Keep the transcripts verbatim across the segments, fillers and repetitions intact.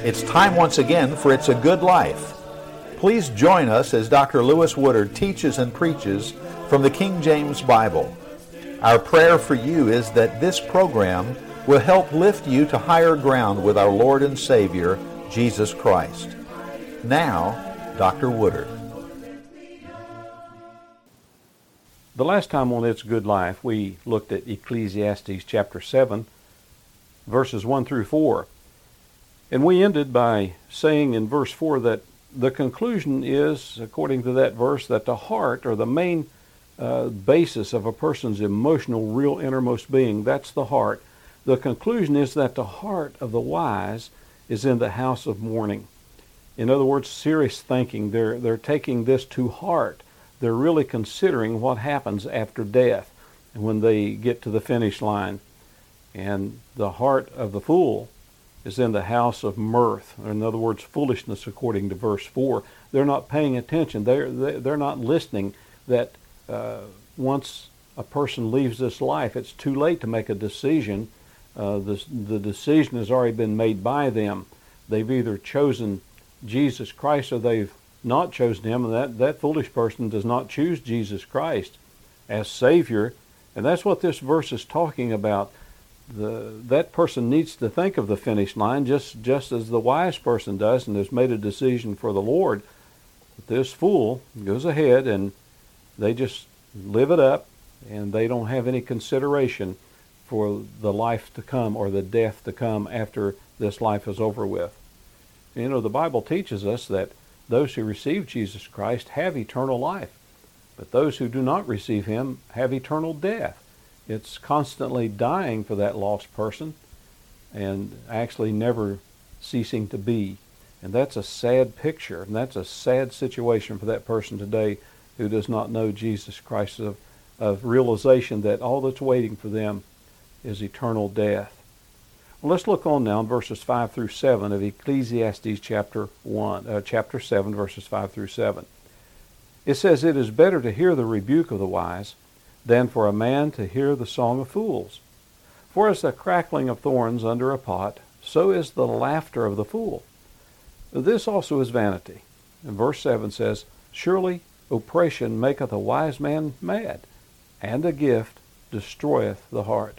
It's time once again for It's a Good Life. Please join us as Doctor Lewis Woodard teaches and preaches from the King James Bible. Our prayer for you is that this program will help lift you to higher ground with our Lord and Savior, Jesus Christ. Now, Doctor Woodard. The last time on It's Good Life, we looked at Ecclesiastes chapter seven, verses one through four. And we ended by saying in verse four that the conclusion is, according to that verse, that the heart, or the main uh, basis of a person's emotional, real innermost being, that's the heart. The conclusion is that the heart of the wise is in the house of mourning. In other words, serious thinking. They're, they're taking this to heart. They're really considering what happens after death and when they get to the finish line. And the heart of the fool is in the house of mirth. In other words, foolishness, according to verse four. They're not paying attention. They're, they're not listening that uh, once a person leaves this life, it's too late to make a decision. Uh, the, the decision has already been made by them. They've either chosen Jesus Christ or they've not chosen him, and that, that foolish person does not choose Jesus Christ as Savior. And that's what this verse is talking about. The, that person needs to think of the finish line just, just as the wise person does and has made a decision for the Lord. But this fool goes ahead and they just live it up, and they don't have any consideration for the life to come or the death to come after this life is over with. You know, the Bible teaches us that those who receive Jesus Christ have eternal life, but those who do not receive him have eternal death. It's constantly dying for that lost person and actually never ceasing to be. And that's a sad picture, and that's a sad situation for that person today who does not know Jesus Christ, of, of realization that all that's waiting for them is eternal death. Well, let's look on now in verses five through seven of Ecclesiastes chapter one, uh, chapter seven, verses five through seven. It says, "It is better to hear the rebuke of the wise than for a man to hear the song of fools. For as the crackling of thorns under a pot, so is the laughter of the fool. This also is vanity." And verse seven says, "Surely oppression maketh a wise man mad, and a gift destroyeth the heart."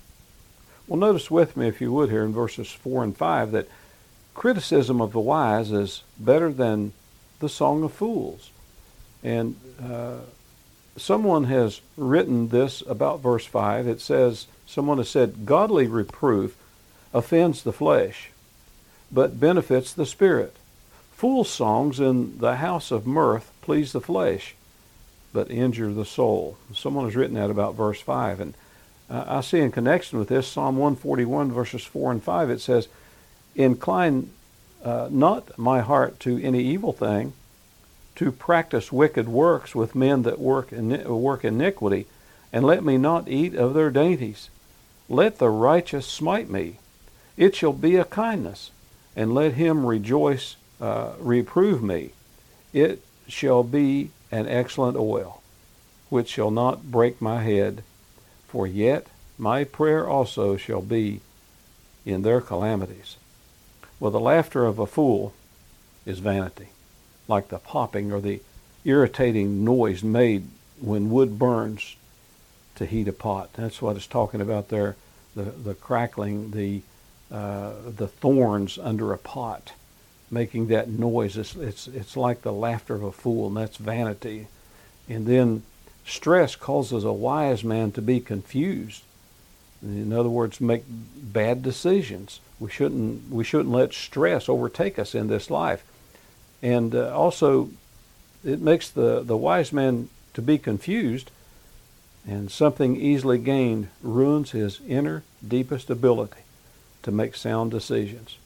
Well, notice with me, if you would, here in verses four and five, that criticism of the wise is better than the song of fools. And uh, someone has written this about verse five. It says, someone has said, "Godly reproof offends the flesh, but benefits the spirit. Fool songs in the house of mirth please the flesh, but injure the soul." Someone has written that about verse five. And uh, I see in connection with this, Psalm one forty-one, verses four and five, it says, "Incline uh, not my heart to any evil thing, to practice wicked works with men that work, in, work iniquity, and let me not eat of their dainties. Let the righteous smite me. It shall be a kindness, and let him rejoice, uh, reprove me. It shall be an excellent oil, which shall not break my head. For yet my prayer also shall be in their calamities." Well, the laughter of a fool is vanity, like the popping or the irritating noise made when wood burns to heat a pot. That's what it's talking about there, the, the crackling, the, uh, the thorns under a pot, making that noise. It's, it's, it's like the laughter of a fool, and that's vanity. And then stress causes a wise man to be confused. In other words, make bad decisions. We shouldn't, we shouldn't let stress overtake us in this life. And uh, also, it makes the, the wise man to be confused, and something easily gained ruins his inner, deepest ability to make sound decisions.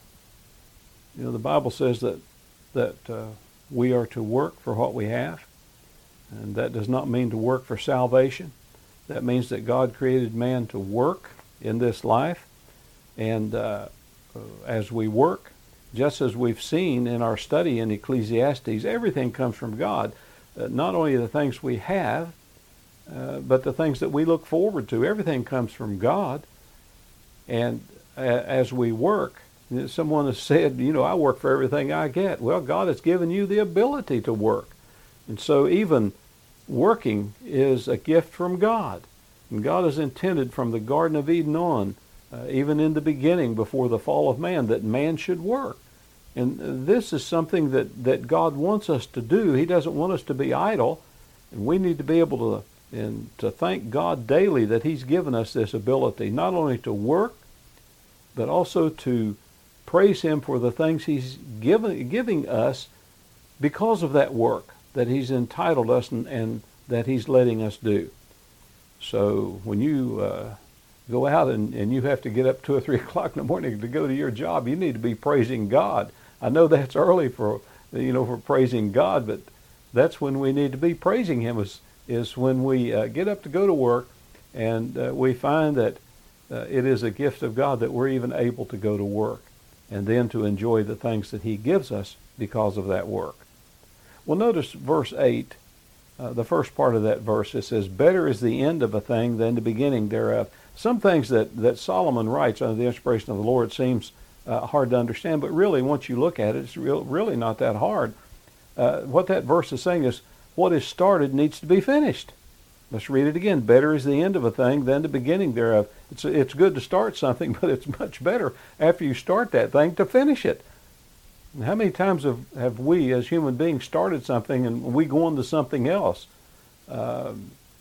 You know, the Bible says that, that uh, we are to work for what we have, and that does not mean to work for salvation. That means that God created man to work in this life, and uh, as we work, just as we've seen in our study in Ecclesiastes, everything comes from God. Uh, not only the things we have, uh, but the things that we look forward to. Everything comes from God. And a- as we work, Someone has said, you know, I work for everything I get. Well, God has given you the ability to work. And so even working is a gift from God. And God has intended from the Garden of Eden on, uh, even in the beginning before the fall of man, that man should work. And this is something that, that God wants us to do. He doesn't want us to be idle. And we need to be able to, and to thank God daily that He's given us this ability, not only to work, but also to praise Him for the things He's given, giving us because of that work that He's entitled us and, and that He's letting us do. So when you uh, go out and, and you have to get up two or three o'clock in the morning to go to your job, you need to be praising God. I know that's early for, you know, for praising God, but that's when we need to be praising Him, is, is when we uh, get up to go to work and uh, we find that uh, it is a gift of God that we're even able to go to work and then to enjoy the things that He gives us because of that work. Well, notice verse eight, uh, the first part of that verse. It says, better is the end of a thing than the beginning thereof. Some things that, that Solomon writes under the inspiration of the Lord seems uh, hard to understand, but really once you look at it, it's real, really not that hard. Uh, what that verse is saying is, what is started needs to be finished. Let's read it again. Better is the end of a thing than the beginning thereof. It's, it's good to start something, but it's much better after you start that thing to finish it. And how many times have, have we as human beings started something and we go on to something else? Uh,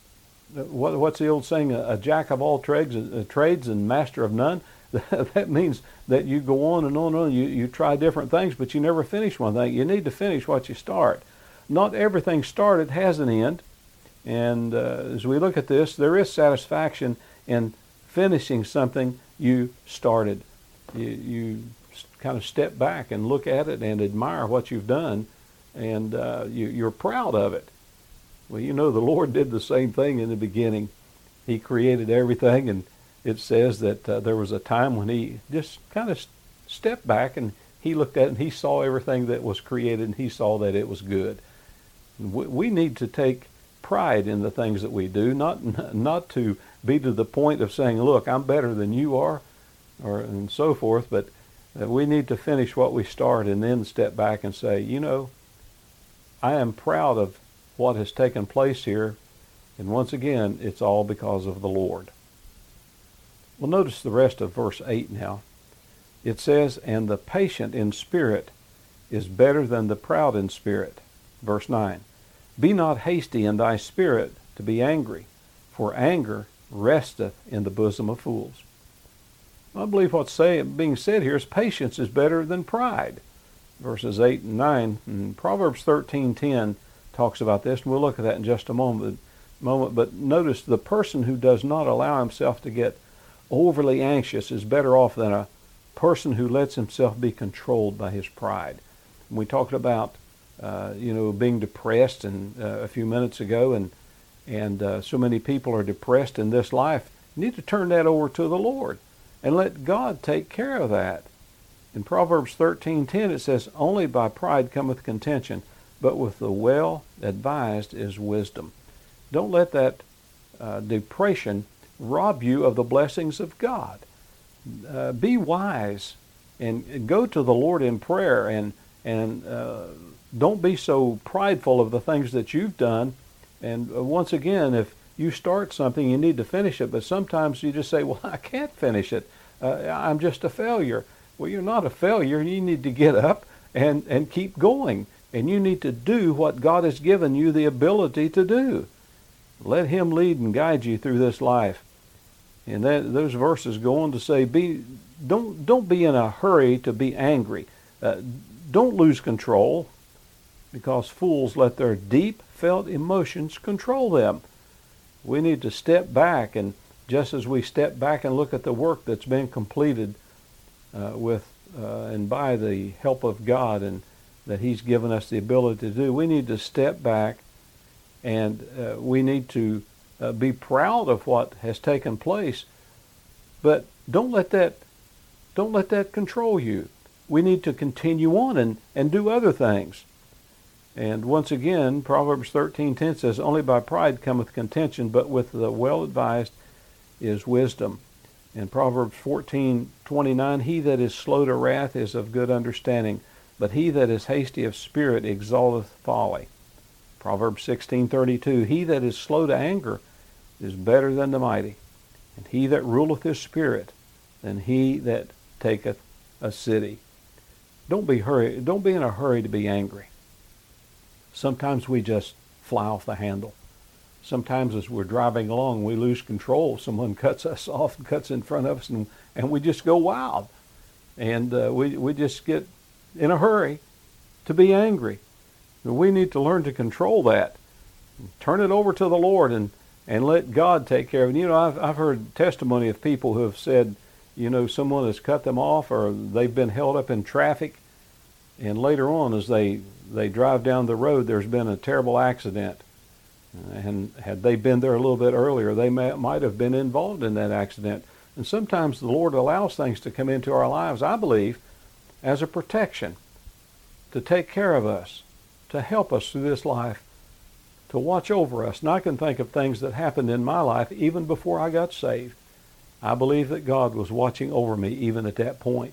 what, what's the old saying? A, a jack of all trades, uh, trades and master of none. That means that you go on and on and on. You, you try different things, but you never finish one thing. You need to finish what you start. Not everything started has an end. And uh, as we look at this, there is satisfaction in finishing something you started. You, you kind of step back and look at it and admire what you've done, and uh, you, you're proud of it. Well, you know, the Lord did the same thing in the beginning. He created everything, and it says that uh, there was a time when He just kind of stepped back and He looked at it and He saw everything that was created and He saw that it was good. We, we need to take pride in the things that we do, not not to be to the point of saying, look, I'm better than you are, or and so forth, but uh, we need to finish what we start and then step back and say, you know, I am proud of what has taken place here, and once again, it's all because of the Lord. Well, notice the rest of verse eight now. It says, and the patient in spirit is better than the proud in spirit. Verse nine, be not hasty in thy spirit to be angry, for anger resteth in the bosom of fools. I believe what's say, being said here is patience is better than pride. Verses eight and nine, and Proverbs thirteen ten talks about this, and we'll look at that in just a moment. moment. But notice the person who does not allow himself to get overly anxious is better off than a person who lets himself be controlled by his pride. And we talked about Uh, you know, being depressed and uh, a few minutes ago, and and uh, so many people are depressed in this life. You need to turn that over to the Lord and let God take care of that. In Proverbs thirteen ten it says, only by pride cometh contention, but with the well advised is wisdom. Don't let that uh, depression rob you of the blessings of God. Uh, be wise and go to the Lord in prayer, and and uh, don't be so prideful of the things that you've done. And uh, once again, if you start something, you need to finish it. But sometimes you just say, well, I can't finish it. Uh, I'm just a failure. Well, you're not a failure. You need to get up and, and keep going. And you need to do what God has given you the ability to do. Let Him lead and guide you through this life. And that, those verses go on to say, be, don't, don't be in a hurry to be angry. Uh, don't lose control, because fools let their deep felt emotions control them. We need to step back, and just as we step back and look at the work that's been completed uh, with uh, and by the help of God, and that He's given us the ability to do, we need to step back, and uh, we need to uh, be proud of what has taken place. But don't let that don't let that control you. We need to continue on and, and do other things. And once again, Proverbs thirteen ten says, only by pride cometh contention, but with the well-advised is wisdom. In Proverbs fourteen twenty-nine, he that is slow to wrath is of good understanding, but he that is hasty of spirit exalteth folly. Proverbs sixteen thirty-two, he that is slow to anger is better than the mighty, and he that ruleth his spirit than he that taketh a city. Don't be hurry, don't be in a hurry to be angry. Sometimes we just fly off the handle. Sometimes as we're driving along, we lose control. Someone cuts us off and cuts in front of us, and, and we just go wild. And uh, we, we just get in a hurry to be angry. And we need to learn to control that. Turn it over to the Lord and, and let God take care of it. You know, I've, I've heard testimony of people who have said, you know, someone has cut them off or they've been held up in traffic. And later on, as they, they drive down the road, there's been a terrible accident. And had they been there a little bit earlier, they may, might have been involved in that accident. And sometimes the Lord allows things to come into our lives, I believe, as a protection, to take care of us, to help us through this life, to watch over us. And I can think of things that happened in my life even before I got saved. I believe that God was watching over me even at that point.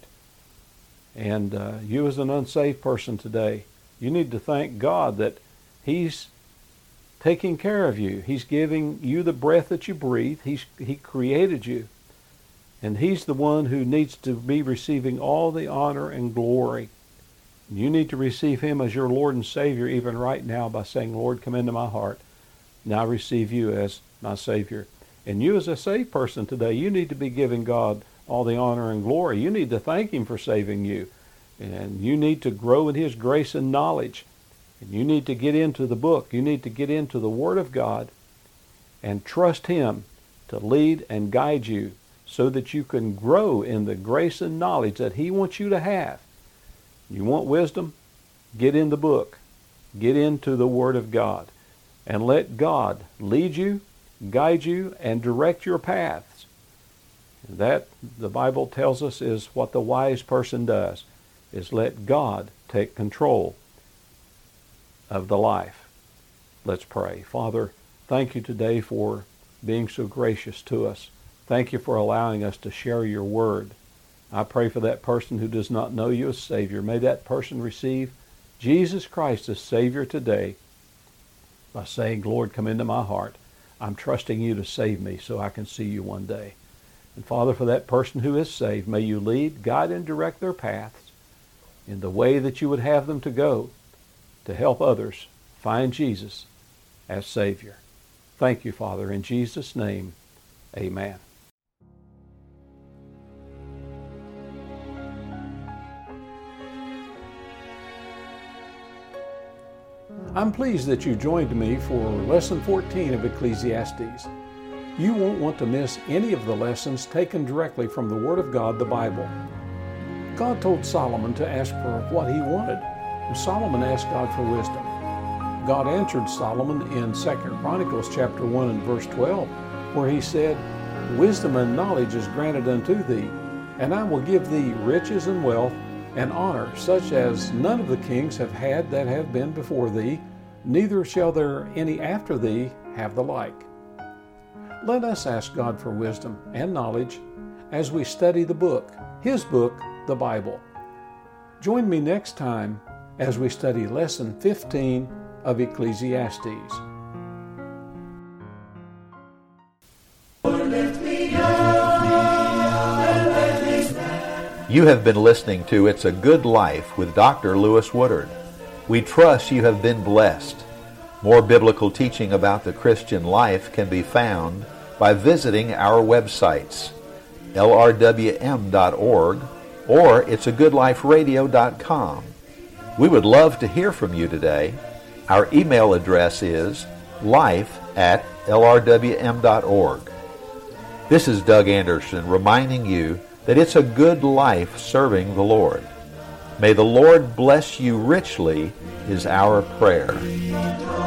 And uh, you as an unsaved person today, you need to thank God that He's taking care of you. He's giving you the breath that you breathe. He's, he created you. And He's the one who needs to be receiving all the honor and glory. You need to receive Him as your Lord and Savior even right now by saying, Lord, come into my heart. Now I receive you as my Savior. And you as a saved person today, you need to be giving God all the honor and glory. You need to thank Him for saving you. And you need to grow in His grace and knowledge. And you need to get into the book. You need to get into the Word of God and trust Him to lead and guide you so that you can grow in the grace and knowledge that He wants you to have. You want wisdom? Get in the book. Get into the Word of God. And let God lead you, guide you, and direct your paths. That, the Bible tells us, is what the wise person does, is let God take control of the life. Let's pray. Father, thank you today for being so gracious to us. Thank you for allowing us to share your word. I pray for that person who does not know you as Savior. May that person receive Jesus Christ as Savior today by saying, Lord, come into my heart. I'm trusting you to save me so I can see you one day. And Father, for that person who is saved, may you lead, guide, and direct their paths in the way that you would have them to go to help others find Jesus as Savior. Thank you, Father. In Jesus' name, amen. I'm pleased that you joined me for Lesson fourteen of Ecclesiastes. You won't want to miss any of the lessons taken directly from the Word of God, the Bible. God told Solomon to ask for what he wanted, and Solomon asked God for wisdom. God answered Solomon in Second Chronicles chapter one and verse twelve, where he said, Wisdom and knowledge is granted unto thee, and I will give thee riches and wealth and honor, such as none of the kings have had that have been before thee, neither shall there any after thee have the like. Let us ask God for wisdom and knowledge as we study the book, His book, the Bible. Join me next time as we study Lesson fifteen of Ecclesiastes. You have been listening to It's a Good Life with Doctor Lewis Woodard. We trust you have been blessed. More biblical teaching about the Christian life can be found by visiting our websites, L R W M dot org or it's a good life radio dot com. We would love to hear from you today. Our email address is life at L R W M dot org. This is Doug Anderson reminding you that it's a good life serving the Lord. May the Lord bless you richly is our prayer.